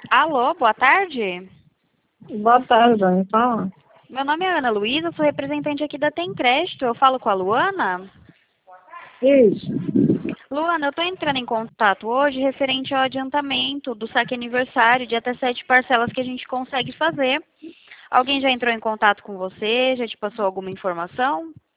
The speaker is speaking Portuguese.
Alô, boa tarde. Boa tarde, Dani. Fala. Meu nome é Ana Luísa, sou representante aqui da Tem Crédito. Eu falo com a Luana. Isso. Luana, eu estou entrando em contato hoje referente ao adiantamento do saque aniversário de até 7 parcelas que a gente consegue fazer. Alguém já entrou em contato com você? Já te passou alguma informação?